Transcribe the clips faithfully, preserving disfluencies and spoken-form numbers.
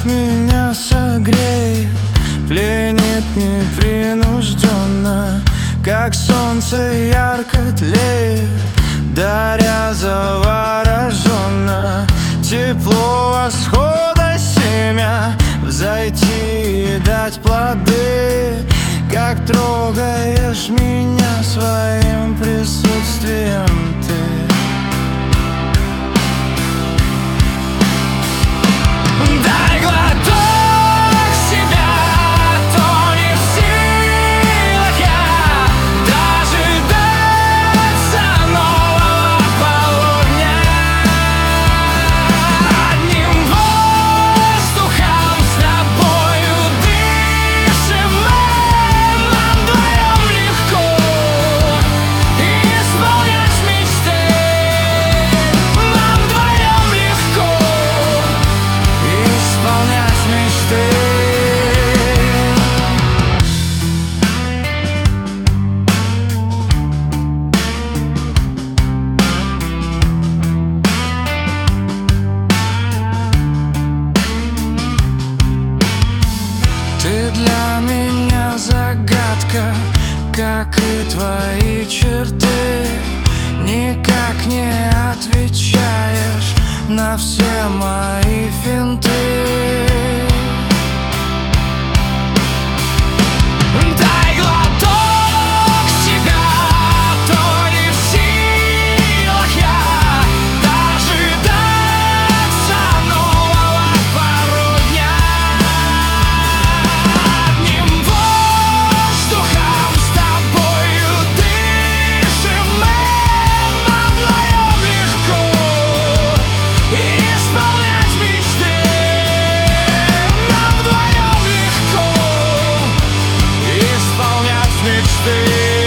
меня согреет, пленит непринужденно, как солнце ярко тлеет, даря завороженно тепло восхода семя, взойти и дать плоды. Как трогаешь меня своим присутствием ты. Дай глоток себя, то не в силах я дожидаться нового полудня. Одним воздухом с тобою дышим мы, нам вдвоем легко исполнять мечты. Нам вдвоем легко исполнять мечты. Ты для меня загадка, как и твои черты. Никак не отвечаешь на все мои финты. Дай глоток себя, то не в силах я дожидаться нового парудня. Одним воздухом с тобою дышим мы, нам вдвоем легко исполнять мечты. Нам вдвоем легко исполнять мечты.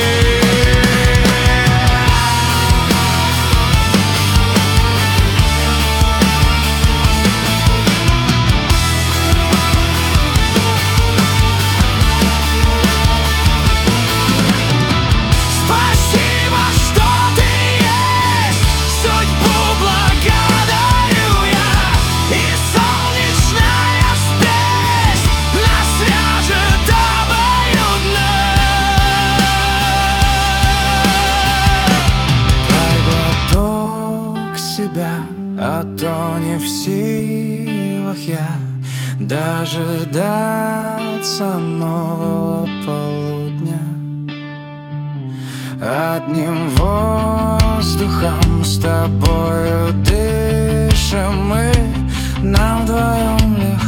Спасибо, что ты есть, судьбу благодарю я, и солнечная спесь нас вяжет обоюдно. Дай глоток себя, а то не в силах я дожидаться нового полудня. Одним воздухом с тобою дышим мы, нам вдвоем легко